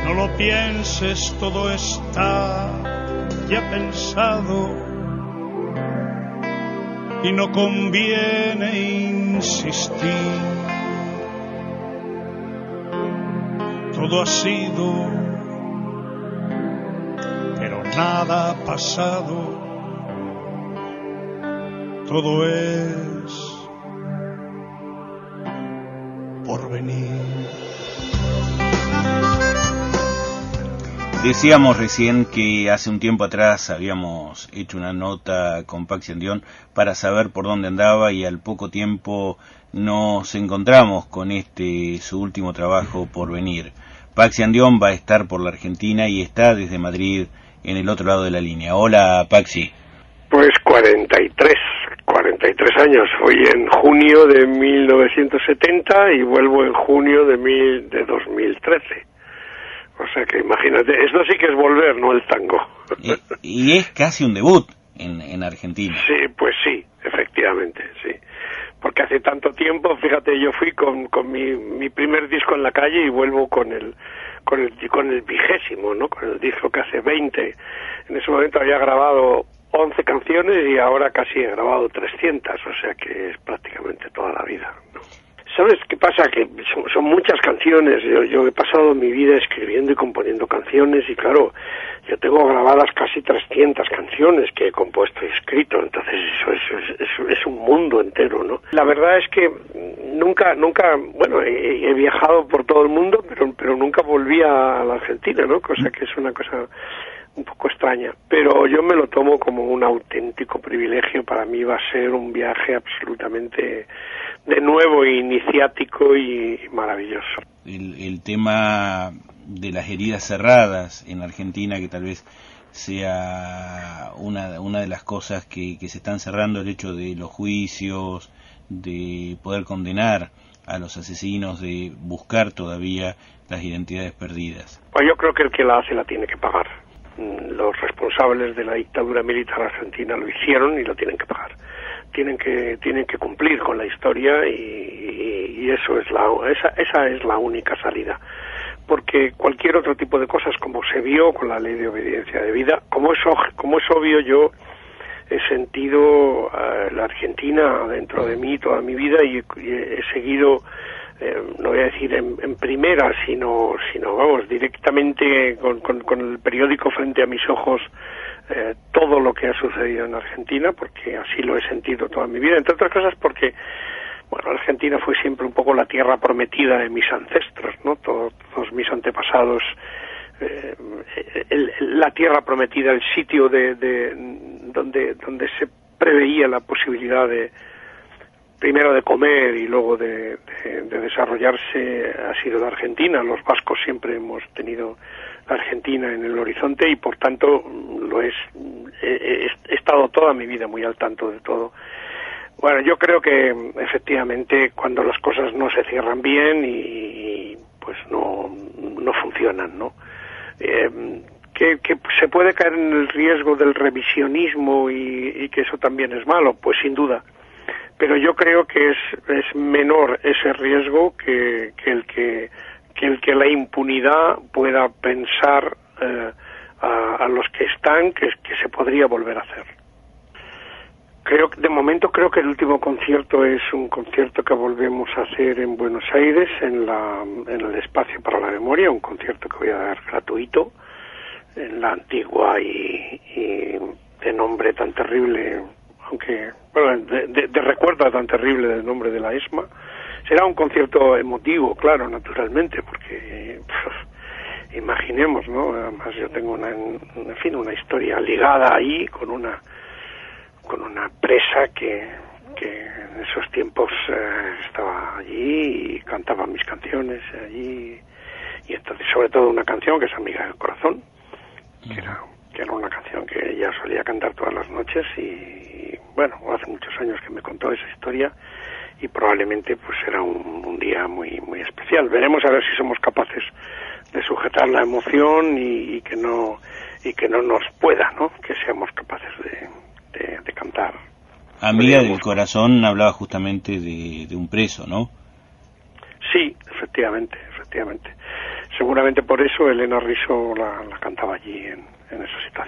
No lo pienses, todo está ya pensado y no conviene insistir. Todo ha sido, pero nada ha pasado. Todo es por venir. Decíamos recién que hace un tiempo atrás habíamos hecho una nota con Paxi Andión para saber por dónde andaba, y al poco tiempo nos encontramos con su último trabajo, Por venir. Paxi Andión va a estar por la Argentina y está desde Madrid, en el otro lado de la línea. Hola, Paxi. Pues 43 años. Fui en junio de 1970 y vuelvo en junio de 2013. O sea que imagínate, esto sí que es volver, no el tango. Y es casi un debut en Argentina. Sí, pues sí, efectivamente, sí. Porque hace tanto tiempo, fíjate, yo fui con mi primer disco en la calle y vuelvo con el 20º, ¿no? Con el disco que hace 20. En ese momento había grabado 11 canciones y ahora casi he grabado 300, o sea que es prácticamente toda la vida, ¿no? ¿Sabes qué pasa? Que son muchas canciones. Yo he pasado mi vida escribiendo y componiendo canciones y claro, yo tengo grabadas casi 300 canciones que he compuesto y escrito, entonces eso es un mundo entero, ¿no? La verdad es que nunca, bueno, he viajado por todo el mundo, pero nunca volví a la Argentina, ¿no? Cosa que es una cosa un poco extraña, pero yo me lo tomo como un auténtico privilegio. Para mí va a ser un viaje absolutamente de nuevo, iniciático y maravilloso. El tema de las heridas cerradas en Argentina, que tal vez sea una de las cosas que se están cerrando, el hecho de los juicios, de poder condenar a los asesinos, de buscar todavía las identidades perdidas. Pues yo creo que el que la hace la tiene que pagar. Los responsables de la dictadura militar argentina lo hicieron y lo tienen que pagar. Tienen que cumplir con la historia y eso esa es la única salida. Porque cualquier otro tipo de cosas, como se vio con la ley de obediencia debida, como es obvio, yo he sentido la Argentina dentro de mí toda mi vida y he seguido, no voy a decir en primera, sino vamos, directamente con el periódico frente a mis ojos, todo lo que ha sucedido en Argentina, porque así lo he sentido toda mi vida, entre otras cosas porque, bueno, Argentina fue siempre un poco la tierra prometida de mis ancestros, ¿no? Todos mis antepasados, la tierra prometida, el sitio donde se preveía la posibilidad primero de comer y luego de desarrollarse, ha sido la Argentina. Los vascos siempre hemos tenido la Argentina en el horizonte y por tanto he estado toda mi vida muy al tanto de todo. Bueno, yo creo que efectivamente cuando las cosas no se cierran bien y pues no funcionan, ¿no? Que se puede caer en el riesgo del revisionismo y que eso también es malo, pues sin duda. Pero yo creo que es menor ese riesgo que el que la impunidad pueda pensar a los que están que se podría volver a hacer. De momento creo que el último concierto es un concierto que volvemos a hacer en Buenos Aires, en el Espacio para la Memoria, un concierto que voy a dar gratuito en la antigua y de nombre tan terrible, aunque bueno, de recuerdo tan terrible del nombre de la ESMA. Será un concierto emotivo, claro, naturalmente, porque imaginemos, ¿no? Además yo tengo una historia ligada ahí con una presa que en esos tiempos estaba allí y cantaba mis canciones allí, y entonces sobre todo una canción que es Amiga del Corazón, que era una canción que ella solía cantar todas las noches y bueno, hace muchos años que me contó esa historia y probablemente pues será un día muy muy especial. Veremos a ver si somos capaces de sujetar la emoción y que no nos pueda, ¿no? Que seamos capaces de cantar. Amiga del Corazón hablaba justamente de un preso, ¿no? Sí, efectivamente. seguramente por eso Elena Riso la cantaba allí en esa situación.